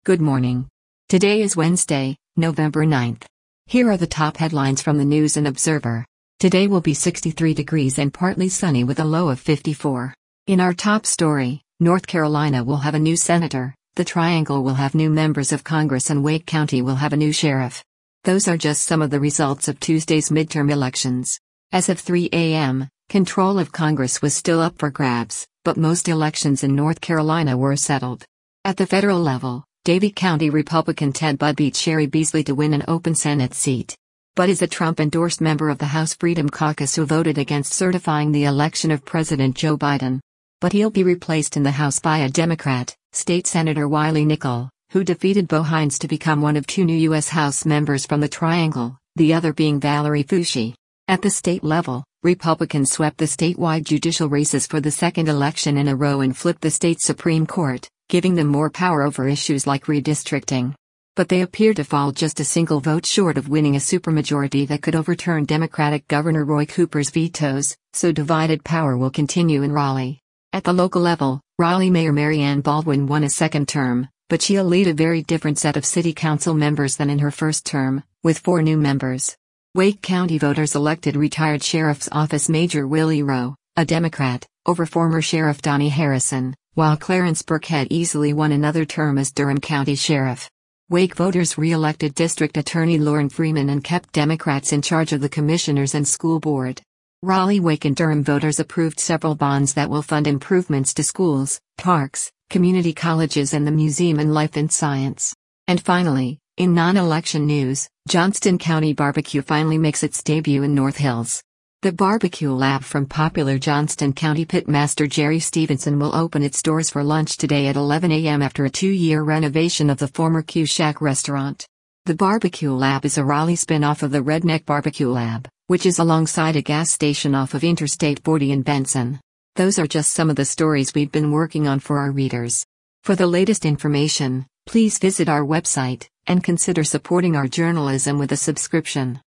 Good morning. Today is Wednesday, November 9th. Here are the top headlines from the News and Observer. Today will be 63 degrees and partly sunny with a low of 54. In our top story, North Carolina will have a new senator, the Triangle will have new members of Congress, and Wake County will have a new sheriff. Those are just some of the results of Tuesday's midterm elections. As of 3 a.m., control of Congress was still up for grabs, but most elections in North Carolina were settled. At the federal level, Davie County Republican Ted Budd beat Cheri Beasley to win an open Senate seat. Budd is a Trump-endorsed member of the House Freedom Caucus who voted against certifying the election of President Joe Biden. But he'll be replaced in the House by a Democrat, State Senator Wiley Nickel, who defeated Bo Hines to become one of two new U.S. House members from the Triangle, the other being Valerie Foushee. At the state level, Republicans swept the statewide judicial races for the second election in a row and flipped the state Supreme Court, giving them more power over issues like redistricting. But they appear to fall just a single vote short of winning a supermajority that could overturn Democratic Governor Roy Cooper's vetoes, so divided power will continue in Raleigh. At the local level, Raleigh Mayor Mary Ann Baldwin won a second term, but she'll lead a very different set of city council members than in her first term, with 4 new members. Wake County voters elected retired Sheriff's Office Major Willie Rowe, a Democrat, over former Sheriff Donnie Harrison, while Clarence Burkhead easily won another term as Durham County Sheriff. Wake voters re-elected District Attorney Lauren Freeman and kept Democrats in charge of the commissioners and school board. Raleigh, Wake and Durham voters approved several bonds that will fund improvements to schools, parks, community colleges and the Museum in Life and Science. And finally, in non-election news, Johnston County Barbecue finally makes its debut in North Hills. The Barbecue Lab from popular Johnston County pitmaster Jerry Stevenson will open its doors for lunch today at 11 a.m. after a 2-year renovation of the former Q Shack restaurant. The Barbecue Lab is a Raleigh spin-off of the Redneck Barbecue Lab, which is alongside a gas station off of Interstate 40 in Benson. Those are just some of the stories we've been working on for our readers. For the latest information, please visit our website, and consider supporting our journalism with a subscription.